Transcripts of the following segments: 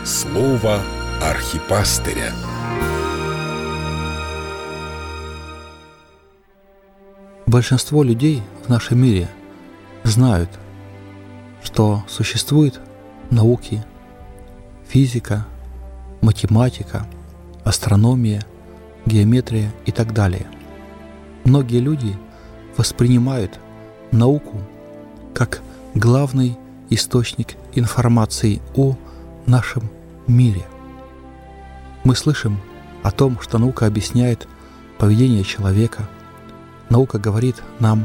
Слово архипастыря. Большинство людей в нашем мире знают, что существуют науки, физика, математика, астрономия, геометрия и так далее. Многие люди воспринимают науку как главный источник информации о нашем мире. Мы слышим о том, что наука объясняет поведение человека. Наука говорит нам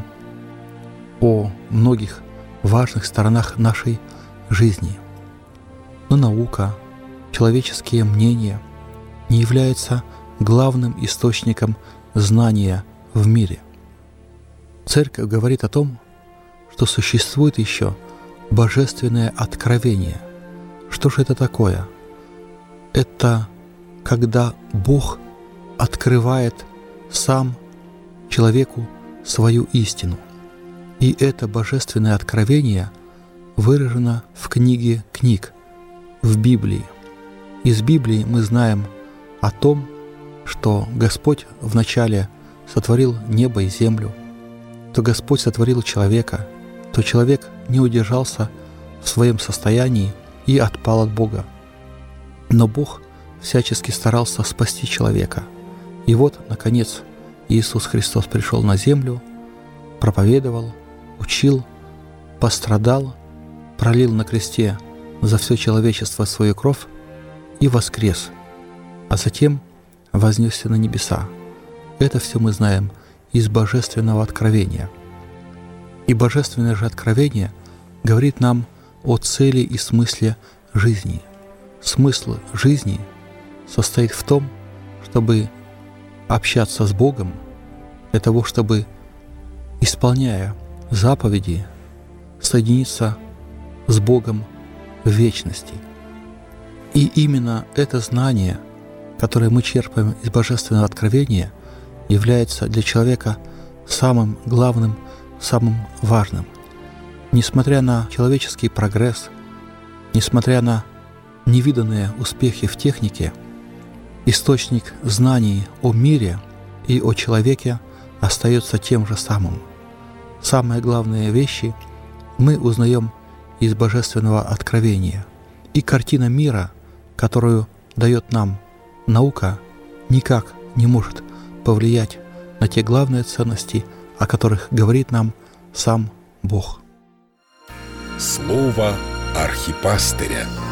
о многих важных сторонах нашей жизни. Но наука, человеческие мнения не являются главным источником знания в мире. Церковь говорит о том, что существует еще божественное откровение. Что же это такое? Это когда Бог открывает сам человеку свою истину. И это божественное откровение выражено в книге книг, в Библии. Из Библии мы знаем о том, что Господь вначале сотворил небо и землю, то Господь сотворил человека, то человек не удержался в своем состоянии и отпал от Бога. Но Бог всячески старался спасти человека. И вот, наконец, Иисус Христос пришел на землю, проповедовал, учил, пострадал, пролил на кресте за все человечество свою кровь и воскрес, а затем вознесся на небеса. Это все мы знаем из Божественного откровения. И Божественное же откровение говорит нам о цели и смысле жизни. Смысл жизни состоит в том, чтобы общаться с Богом, для того, чтобы, исполняя заповеди, соединиться с Богом в вечности. И именно это знание, которое мы черпаем из Божественного откровения, является для человека самым главным, самым важным. Несмотря на человеческий прогресс, несмотря на невиданные успехи в технике, источник знаний о мире и о человеке остается тем же самым. Самые главные вещи мы узнаем из Божественного откровения. И картина мира, которую дает нам наука, никак не может повлиять на те главные ценности, о которых говорит нам сам Бог. Слово архипастыря.